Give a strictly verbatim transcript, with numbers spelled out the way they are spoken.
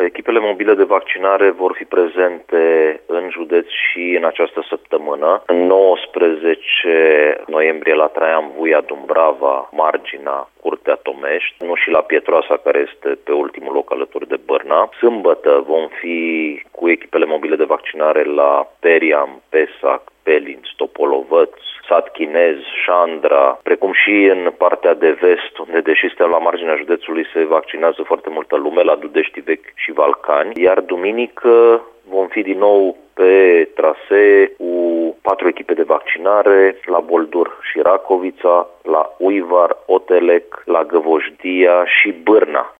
Echipele mobile de vaccinare vor fi prezente în județ și în această săptămână. În nouăsprezece noiembrie la Traian Vuia, Dumbrava, Marginea, Curtea Tomești, nu și la Pietroasa, care este pe ultimul loc alături de Bârna. Sâmbătă vom fi cu echipele mobile de vaccinare la Periam, Pesac, Pelin, Stopolovăț, Sat Chinez, Șandra, precum și în partea de vest, unde, deși suntem la marginea județului, se vaccinează foarte multă lume, la Dudești Vechi și Valcani. Iar duminică vom fi din nou pe trasee cu patru echipe de vaccinare la Boldur și Racovița, la Uivar, Otelec, la Găvoșdia și Bârna.